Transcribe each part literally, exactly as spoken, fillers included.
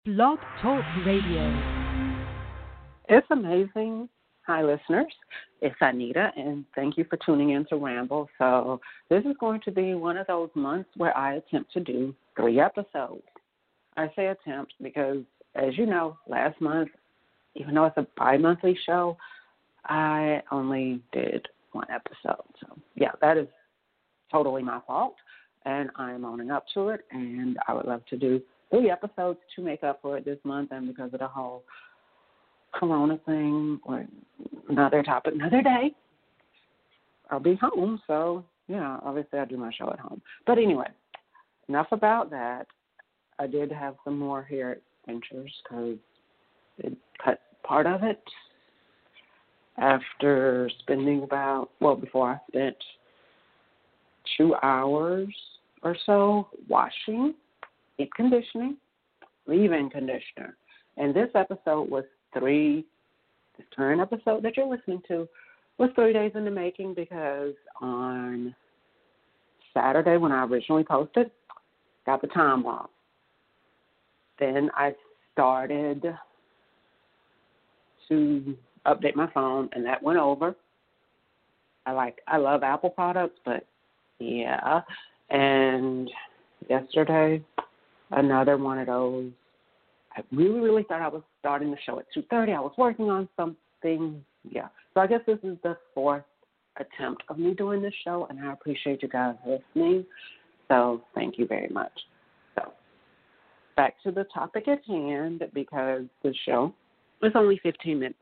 Blog Talk Radio. It's amazing. Hi, listeners. It's Anita, and thank you for tuning in to Ramble. So this is going to be one of those months where I attempt to do three episodes. I say attempt because, as you know, last month, even though it's a bi-monthly show, I only did one episode. So, yeah, that is totally my fault, and I'm owning up to it, and I would love to do three episodes to make up for it this month, and because of the whole Corona thing, or another topic, another day, I'll be home. So, yeah, obviously I do my show at home. But anyway, enough about that. I did have some more hair extensions because it cut part of it after spending about, well, before I spent two hours or so washing, deep conditioning, leave-in conditioner. And this episode was three, this current episode that you're listening to was three days in the making because on Saturday when I originally posted, got the time wrong. Then I started to update my phone, and that went over. I like, I love Apple products, but yeah. And yesterday, another one of those. I really, really thought I was starting the show at two thirty. I was working on something. Yeah. So I guess this is the fourth attempt of me doing this show, and I appreciate you guys listening. So thank you very much. So back to the topic at hand, because the show is only fifteen minutes.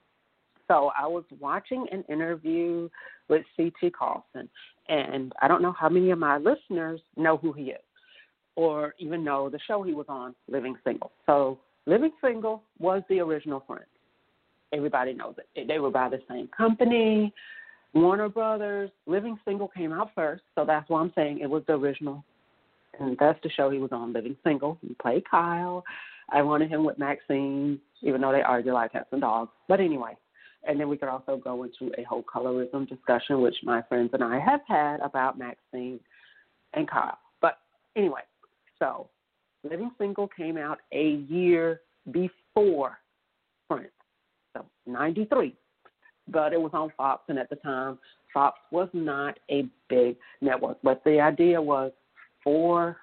So I was watching an interview with C T Carlson, and I don't know how many of my listeners know who he is or even know the show he was on, Living Single. So Living Single was the original Friends. Everybody knows it. They were by the same company, Warner Brothers. Living Single came out first, so that's why I'm saying it was the original. And that's the show he was on, Living Single. He played Kyle. I wanted him with Maxine, even though they argue like cats and dogs. But anyway, and then we could also go into a whole colorism discussion, which my friends and I have had about Maxine and Kyle. But anyway, so Living Single came out a year before Friends, so ninety-three. But it was on Fox, and at the time, Fox was not a big network. But the idea was four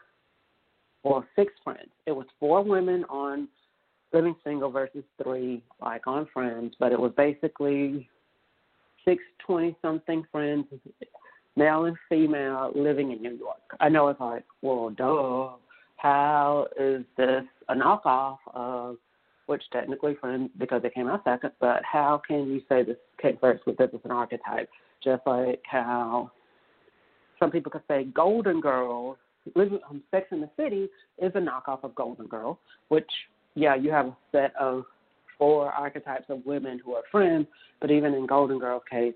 or six Friends. It was four women on Living Single versus three, like on Friends, but it was basically six twenty-something friends, male and female, living in New York. I know it's like, well, duh, how is this a knockoff of, which technically Friends, because it came out second, but how can you say this came first with this as an archetype? Just like how some people could say Golden Girls, living on Sex in the City is a knockoff of Golden Girl, which yeah, you have a set of four archetypes of women who are friends, but even in Golden Girl's case,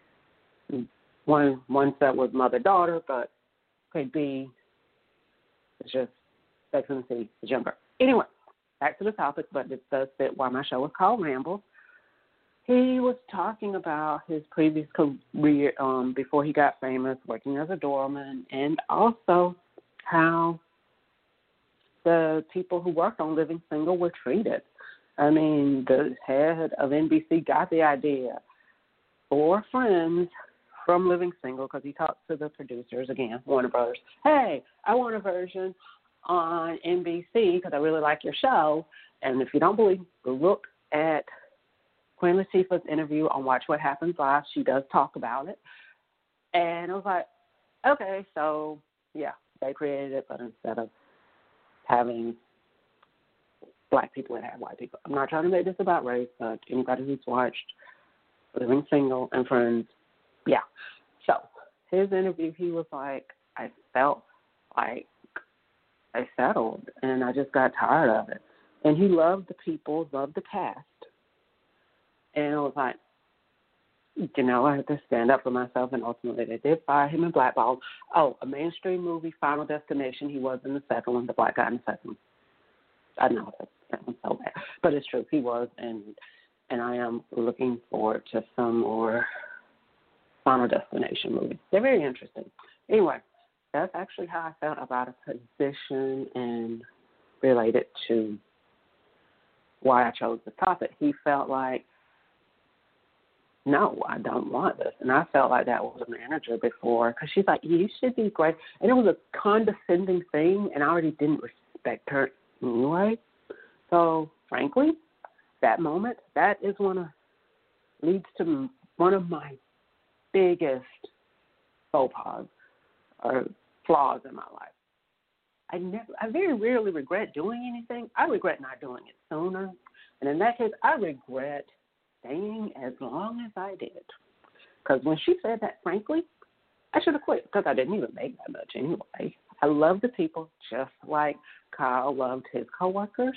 one one set was mother-daughter, but could be it's just Sex in the City is younger. Anyway, back to the topic, but it does fit why my show is called Ramble. He was talking about his previous career um, before he got famous, working as a doorman, and also how the people who worked on Living Single were treated. I mean, the head of N B C got the idea for Friends from Living Single because he talked to the producers, again, Warner Brothers. Hey, I want a version on N B C because I really like your show. And if you don't believe, look at Queen Latifah's interview on Watch What Happens Live. She does talk about it. And I was like, okay, so, yeah, they created it, but instead of having black people and have white people. I'm not trying to make this about race, but anybody who's watched Living Single and Friends, yeah. So his interview, he was like, I felt like I settled, and I just got tired of it. And he loved the people, loved the cast. And I was like, you know, I had to stand up for myself, and ultimately they did fire him and blackballed. Oh, a mainstream movie, Final Destination, he was in the second one, the black guy in the second one. I know that sounds so bad, but it's true. He was, and and I am looking forward to some more Final Destination movies. They're very interesting. Anyway, that's actually how I felt about a position and related to why I chose the topic. He felt like, no, I don't want this. And I felt like that was a manager before because she's like, you should be great. And it was a condescending thing, and I already didn't respect her anyway. So, frankly, that moment, that is one of, leads to one of my biggest faux pas or flaws in my life. I never, I very rarely regret doing anything. I regret not doing it sooner. And in that case, I regret staying as long as I did. Because when she said that, frankly, I should have quit because I didn't even make that much anyway. I love the people just like Kyle loved his coworkers.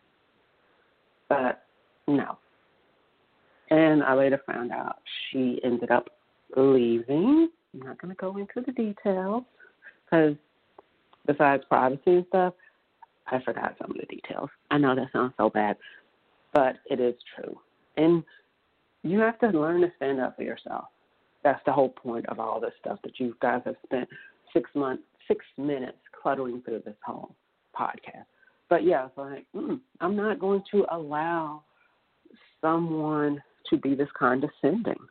But no. And I later found out she ended up leaving. I'm not going to go into the details because besides privacy and stuff, I forgot some of the details. I know that sounds so bad, but it is true. And you have to learn to stand up for yourself. That's the whole point of all this stuff that you guys have spent six months, six minutes cluttering through this whole podcast. But yeah, it's like, mm, I'm not going to allow someone to be this condescending.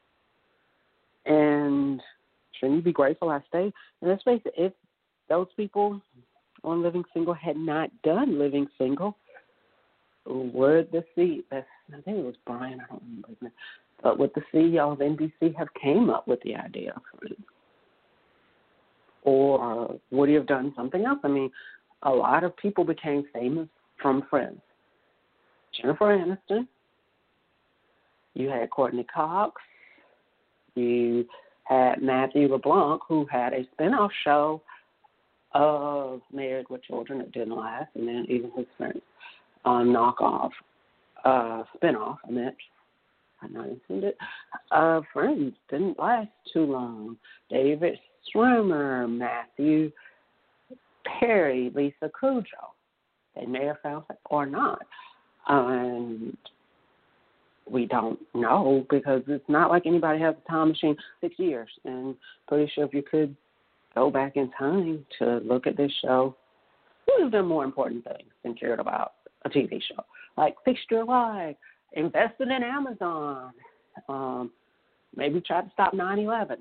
And shouldn't you be grateful I stayed? And let's face it, if those people on Living Single had not done Living Single, would the C, I think it was Brian, I don't remember his name, but would the C E O of N B C have came up with the idea of Friends? Or would he have done something else? I mean, a lot of people became famous from Friends. Jennifer Aniston, you had Courtney Cox, you had Matthew LeBlanc, who had a spinoff show of Married with Children that didn't last, and then even his friends. Um, knockoff, uh, spinoff, I meant, I not intended, uh, Friends didn't last too long. David Schwimmer, Matthew Perry, Lisa Kudrow. They may have found it or not. And we don't know because it's not like anybody has a time machine six years. And pretty sure if you could go back in time to look at this show, who has done more important things than cared about a T V show? Like fixed your life, invested in Amazon, um, maybe try to stop nine eleven.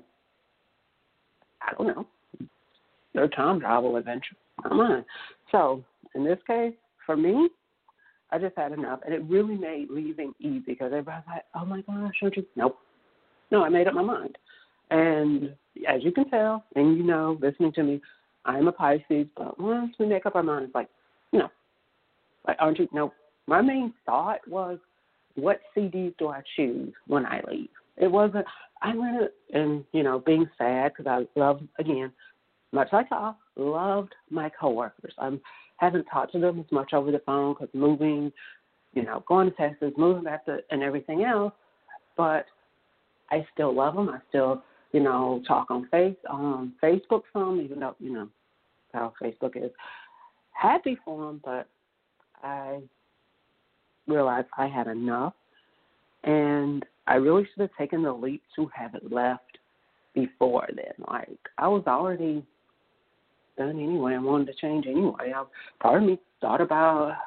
I don't know. Their time travel adventure, not mine. So in this case, for me, I just had enough, and it really made leaving easy because everybody's like, "Oh my gosh, don't you?" Nope. No, I made up my mind, and as you can tell, and you know, listening to me, I'm a Pisces, but once we make up our minds, like, you know, like, aren't you? No. My main thought was, what C Ds do I choose when I leave? It wasn't, I'm going to, and, you know, being sad because I love, again, much like I loved my coworkers. I haven't talked to them as much over the phone because moving, you know, going to Texas, moving back to, and everything else, but I still love them. I still, you know, talk on face on Facebook some, even though, you know, how Facebook is. Happy for them, but I realized I had enough, and I really should have taken the leap to have it left before then. Like, I was already done anyway. I wanted to change anyway. I, part of me thought about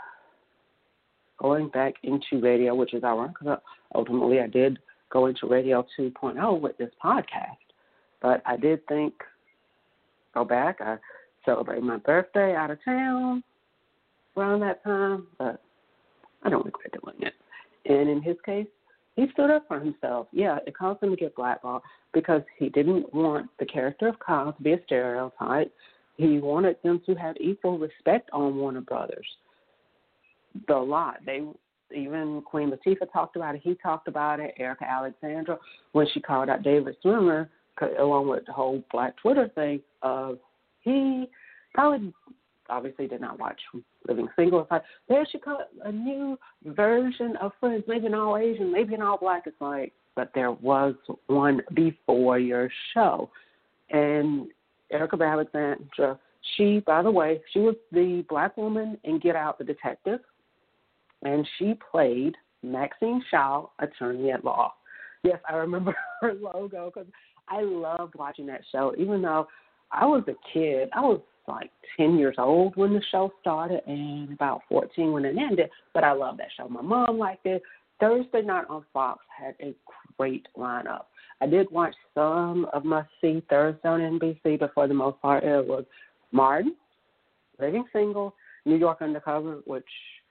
going back into radio, which is ironic because ultimately I did go into Radio two point oh with this podcast. But I did think, go back. I celebrated my birthday out of town around that time, but I don't regret doing it. And in his case, he stood up for himself. Yeah, it caused him to get blackballed because he didn't want the character of Kyle to be a stereotype. He wanted them to have equal respect on Warner Brothers. The lot. They even Queen Latifah talked about it. He talked about it. Erica Alexandra, when she called out David Swimmer, along with the whole Black Twitter thing, uh, he probably obviously did not watch Living Single. It's like, there she called a new version of Friends, maybe an all Asian, maybe an all Black. It's like, but there was one before your show. And Erica Alexandra, she, by the way, she was the Black woman in Get Out, the detective, and she played Maxine Shaw, attorney at law. Yes, I remember her logo because I loved watching that show. Even though I was a kid, I was like ten years old when the show started and about fourteen when it ended, but I love that show. My mom liked it. Thursday night on Fox had a great lineup. I did watch some of must-see Thursday on N B C, but for the most part it was Martin, Living Single, New York Undercover, which,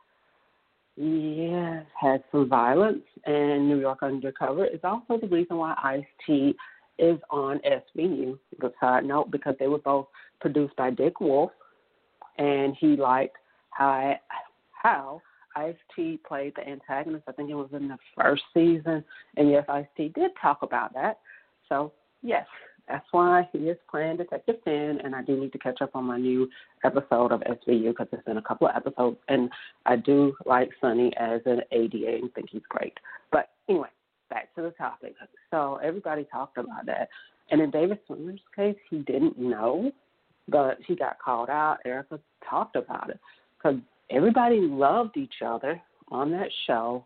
yeah, had some violence, and New York Undercover is also the reason why Ice-T is on S V U. A side note, because they were both produced by Dick Wolf, and he liked how, how Ice-T played the antagonist. I think it was in the first season, and yes, Ice-T did talk about that. So, yes, that's why he is playing Detective Finn, and I do need to catch up on my new episode of S V U because it's been a couple of episodes, and I do like Sonny as an A D A and think he's great. But anyway, back to the topic. So everybody talked about that, and in David Swimmer's case, he didn't know, but he got called out. Erica talked about it because everybody loved each other on that show,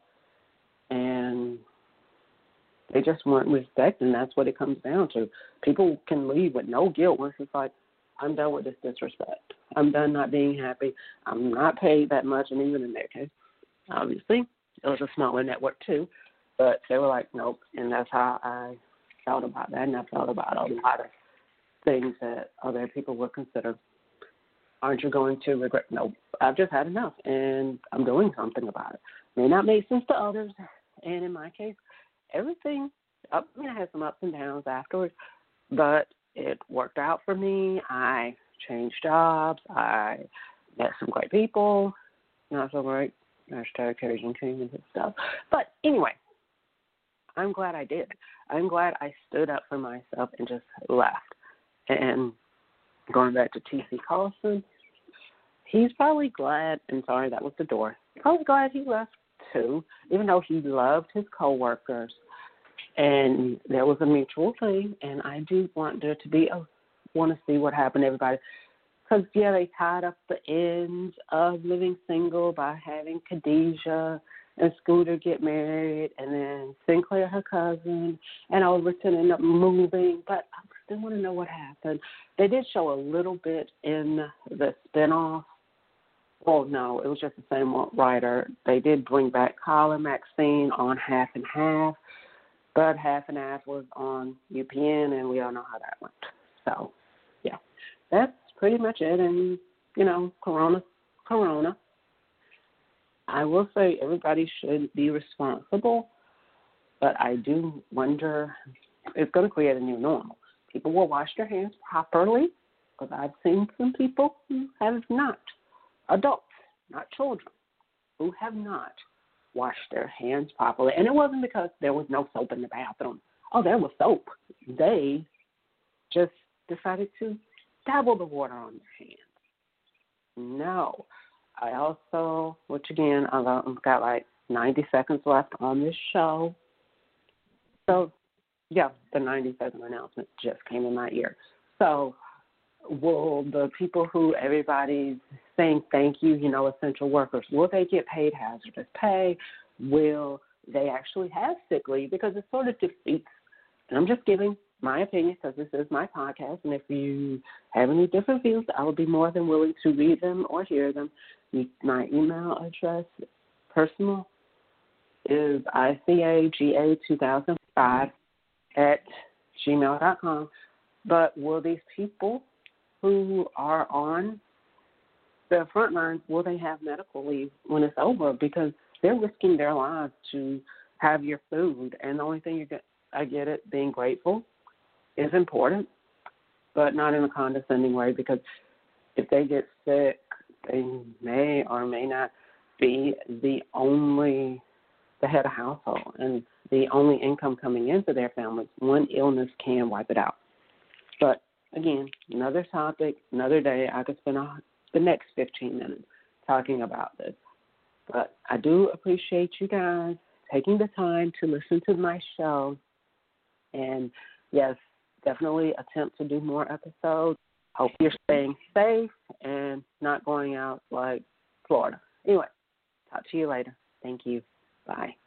and they just weren't respected, and that's what it comes down to. People can leave with no guilt once it's like, I'm done with this disrespect. I'm done not being happy. I'm not paid that much, and even in their case, obviously, it was a smaller network too, but they were like, nope, and that's how I felt about that, and I felt about a lot of things that other people would consider. Aren't you going to regret? No, I've just had enough, and I'm doing something about it. May not make sense to others, and in my case, everything, I mean, I had some ups and downs afterwards, but it worked out for me. I changed jobs. I met some great people. Not so great. Hashtag Cajun King and stuff. But anyway, I'm glad I did. I'm glad I stood up for myself and just left. And going back to T C Carlson, he's probably glad, and sorry, that was the door, probably glad he left too, even though he loved his coworkers, and there was a mutual thing, and I do want there to be, a, want to see what happened to everybody, because, yeah, they tied up the ends of Living Single by having Khadijah and Scooter get married, and then Sinclair, her cousin, and Overton end up moving, but I still want to know what happened. They did show a little bit in the spinoff. Well, no, it was just the same writer. They did bring back Colin Maxine on Half and Half, but Half and Half was on U P N, and we all know how that went. So, yeah, that's pretty much it. And, you know, Corona, Corona. I will say everybody should be responsible, but I do wonder, it's going to create a new normal. People will wash their hands properly, because I've seen some people who have not. Adults, not children, who have not washed their hands properly. And it wasn't because there was no soap in the bathroom. Oh, there was soap. They just decided to dabble the water on their hands. No. I also, which again, I've got like ninety seconds left on this show. So, yeah, the ninety second announcement just came in my ear. So, will the people who everybody's saying thank you, you know, essential workers, will they get paid hazardous pay? Will they actually have sick leave? Because it sort of defeats, and I'm just giving my opinion because this is my podcast, and if you have any different views, I would be more than willing to read them or hear them. My email address, personal, is I C A G A two thousand five at gmail dot com. But will these people who are on the front lines, will they have medical leave when it's over? Because they're risking their lives to have your food. And the only thing you get, I get it, being grateful is important, but not in a condescending way, because if they get sick, they may or may not be the only, the head of household and the only income coming into their families. One illness can wipe it out. But again, another topic, another day. I could spend a, the next fifteen minutes talking about this. But I do appreciate you guys taking the time to listen to my show. And, yes, definitely attempt to do more episodes. Hope you're staying safe and not going out like Florida. Anyway, talk to you later. Thank you. Bye.